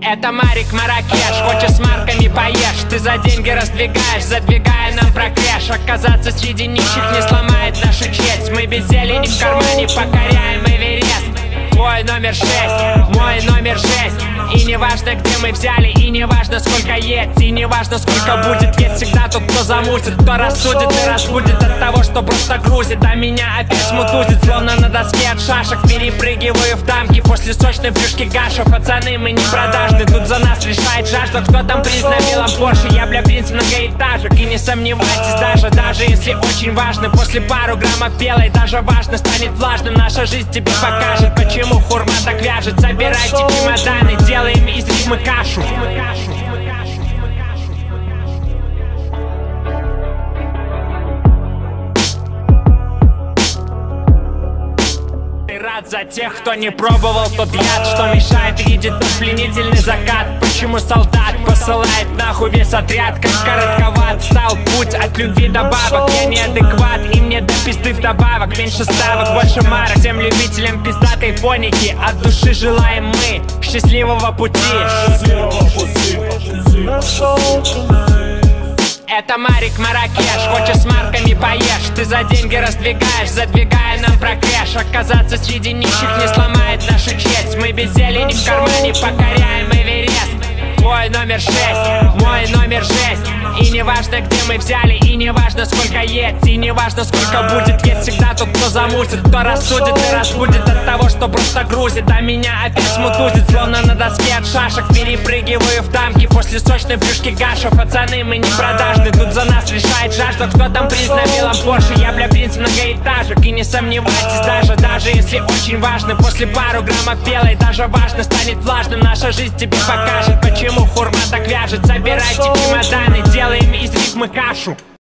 Это Марик Маракеш, хочешь с марками поешь. Ты за деньги раздвигаешь, задвигая нам прокрэш. Оказаться среди нищих не сломает нашу честь. Мы без зелени в кармане покоряем Эверест. Твой номер 6, мой номер 6. И не важно, где мы взяли, и не важно, сколько есть, и не важно, сколько будет. Есть всегда тот, кто замутит, кто рассудит и разбудит от того, что просто грузит. А меня опять мутузит, словно на доске от шашек. Перепрыгиваю в дамки после сочной брюшки гаша. Пацаны, мы не продажны, тут за нас решает жажда. Кто там принц на белом Порше? Я, бля, принц многоэтажек. И не сомневайтесь даже если очень важно. После пару граммов белой даже важно станет влажным. Наша жизнь тебе покажет, почему хурма так вяжет. Собирайте чемоданы, делаем из рифмы кашу. Рад за тех, кто не пробовал тот яд, что мешает видеть тот пленительный закат. Почему солдат посылает нахуй весь отряд? Как коротковат стал путь от любви до бабок. Я неадекват, и мне до пизды вдобавок. Меньше ставок, больше марок. Всем любителям пиздатой фоники от души желаем мы счастливого пути. Это Марик Маракеш, хочешь с марками поешь. Ты за деньги раздвигаешь, задвигая нам прокрэш. Оказаться среди нищих не сломает нашу честь. Мы без зелени в кармане покоряем Эверест. Твой номер 6, мой номер 6. И не важно, где мы взяли, и не важно, сколько есть, и не важно, сколько будет. Есть всегда тот, кто замутит, кто рассудит и разбудит от того, что просто грузит. А меня опять мутузит, словно на доске от шашек. Перепрыгиваю в дамки после сочной брюшки гаша. Пацаны, мы не продажны, тут за нас решает жажда. Кто там принц на белом Порше? Я, бля, принц многоэтажек. И не сомневайтесь даже если очень важно. После пару граммов белой даже важно станет влажным. Наша жизнь тебе покажет, почему хурма так вяжет. Собирайте чемоданы, делаем из рифмы кашу.